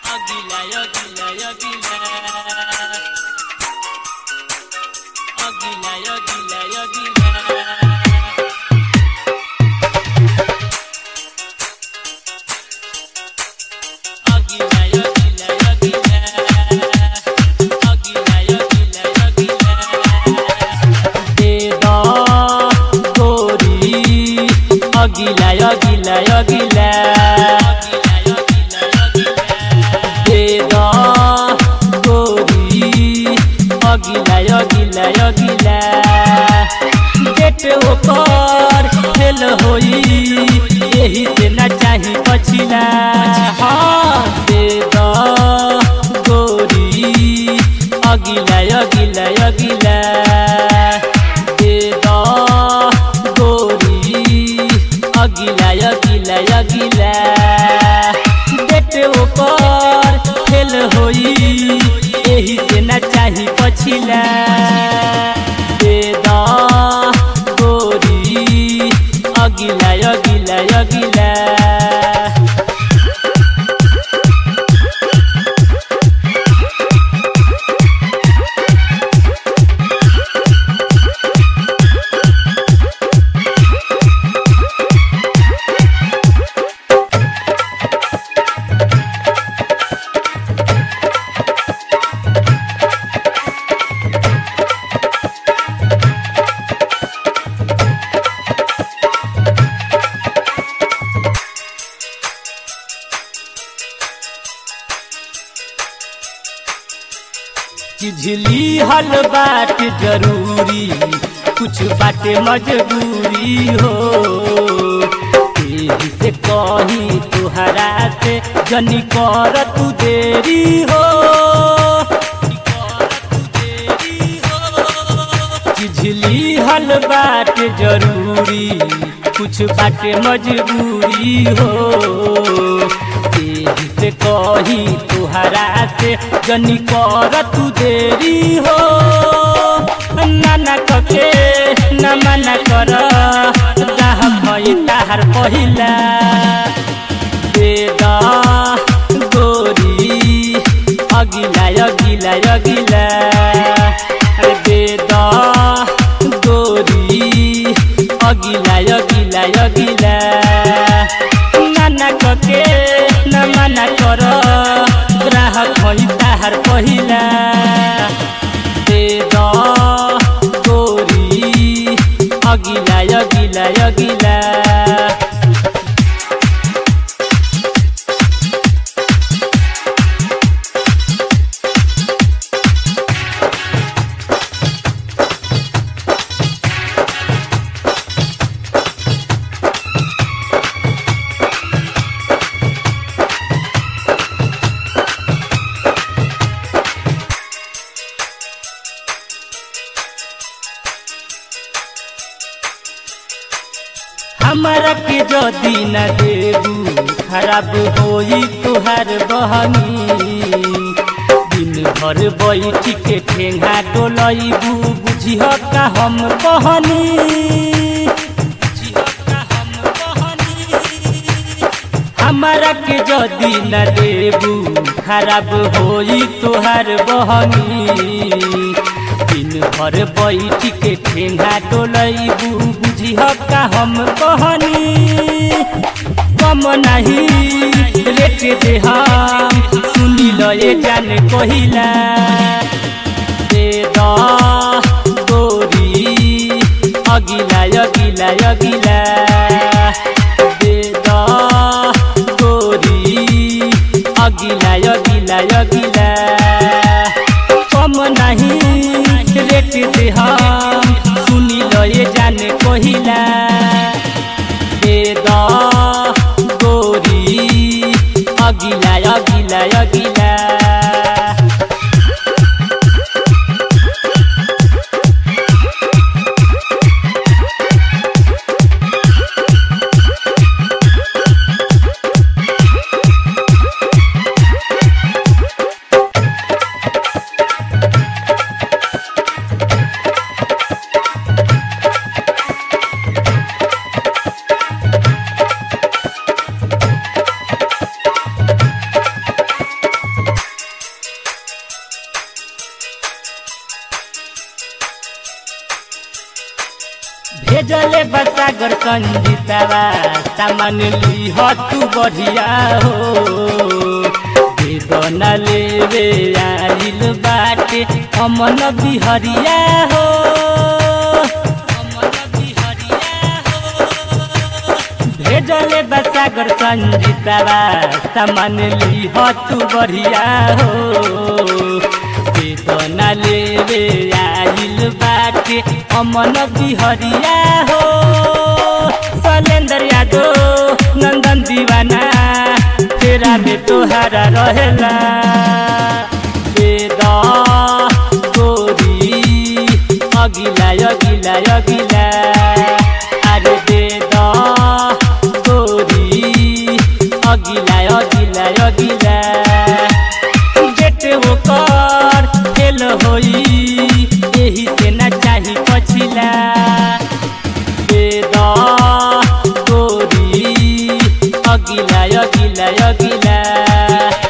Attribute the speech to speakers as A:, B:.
A: अगिला अगिला अगिला अगिला अगिला अगिला अगिला अगिला अगिला दे दो गोरी अगिला अगिला अगिला पेट ओकर फेल होई यही से ना चाही पछिला हाँ दे दो गोरी अगिला अगिला अगिला दे दो अगिला अगिला अगिला पेट ओकर फेल होई यही से ना चाही पछिला दे दो गोरी अगिला अगिला अगिला झिझली हल बाट जरूरी कुछ बाटे मजबूरी हो यही से कही तुहरा से जनी कर तू देरी हो झिझली हल बाट जरूरी कुछ बाटे मजबूरी हो से कही तुहरा से जनी कर तू देरी हो नाना कके न मना कर ताहार पहिला दे दो गोरी अगिला अगिला अगिला दे दो गोरी अगिला अगिला अगिला नाना कके न मना कर ग्राहक होई ताहार पहिला दे दो गोरी अगिला अगिला अगिला हमारा के जदी न देबू खराब होई तुहार बहनी दिन भर बैठ के ठेंगा डोलैबू बुझिह का हम कहनी हमारा के जदी न देबू खराब होई तुहार बहनी दिन भर बैठ के ठेंगा डोलैबू बुझिह का हम कहनी कम नहीं रेट दे हम सुनी लो ये जान कहिला दे दो गोरी अगिला अगिला अगिला दे दो गोरी अगिला अगिला अगिला कम नहीं रेट दे हम सुनी लो ये जान कहिला दे दो गोरी अगिला अगिला अगिला सागर संजीतावा सामान ली तू बढ़िया हो बेदना लेवे आइल बाटे अमन बिहरिया हो भेजले सागर संजीतावा सामान ली तू बढ़िया हो बेदना लेवे आइल बाटे अमन बिहरिया हो शैलेंद्र यादव नंदन दीवाना तेरा में तोहारा रहेला बेद गोरी अगिला अगिला अगिला अरे बेद गोरी अगिला अगिला अगिला जेट होकर फेल होई यही से न चाही पछिला बेद गोरी अगिला अगिला अगिला